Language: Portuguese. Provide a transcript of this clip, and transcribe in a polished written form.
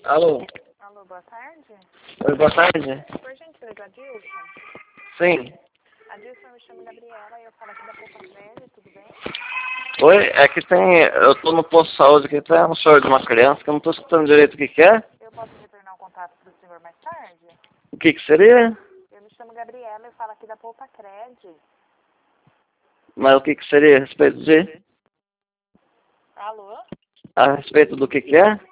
Alô? Alô, boa tarde. Oi, boa tarde. Por gentileza, Adilson? Sim. Adilson, eu me chamo Gabriela e eu falo aqui da Poupa Crédito, tudo bem? Oi, é que tem... Eu tô no posto de saúde aqui, tem um senhor de uma criança que eu não tô escutando direito o que que é. Eu posso retornar o contato para o senhor mais tarde? O que que seria? Eu me chamo Gabriela e eu falo aqui da Poupa Crédito. Mas o que que seria a respeito de... Alô? A respeito do que é?